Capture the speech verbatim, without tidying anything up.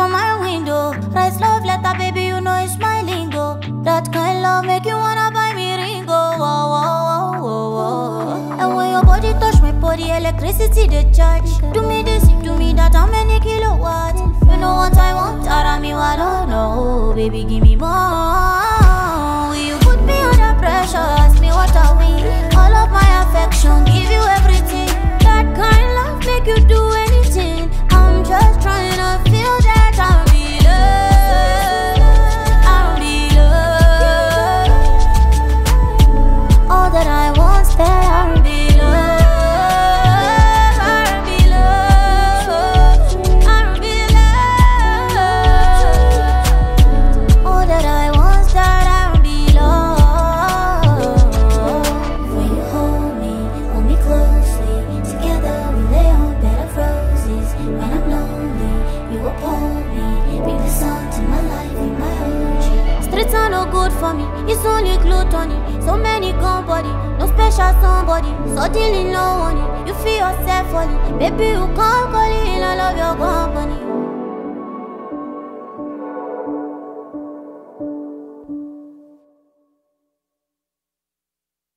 for my window. Write love letter, baby, you know it's my lingo. That kind love make you wanna buy me ringo. Whoa, whoa, whoa, whoa, whoa. And when your body touch my body, electricity they charge. Do me this, do me that, how many kilowatts? You know what I want, Arami, I don't know. Baby, give me more. Will you put me under pressure? Ask me what are we? All of my affection, give you everything. That kind love make you do anything. I'm just trying to feel that I'm be loved. I'm be loved. All that I want is that I'm be loved. I'm be loved. I'm be loved. All that I want is that I'm be loved. When you hold me, hold me closely. Together we lay on bed of roses. When I'm lonely, you uphold me. Bring the sun to my life, in my O G. Streets are no good for me, it's only gluttony. So many gone body, no special somebody. Suddenly no money, you feel yourself falling. Baby, you can't call it, I love your company.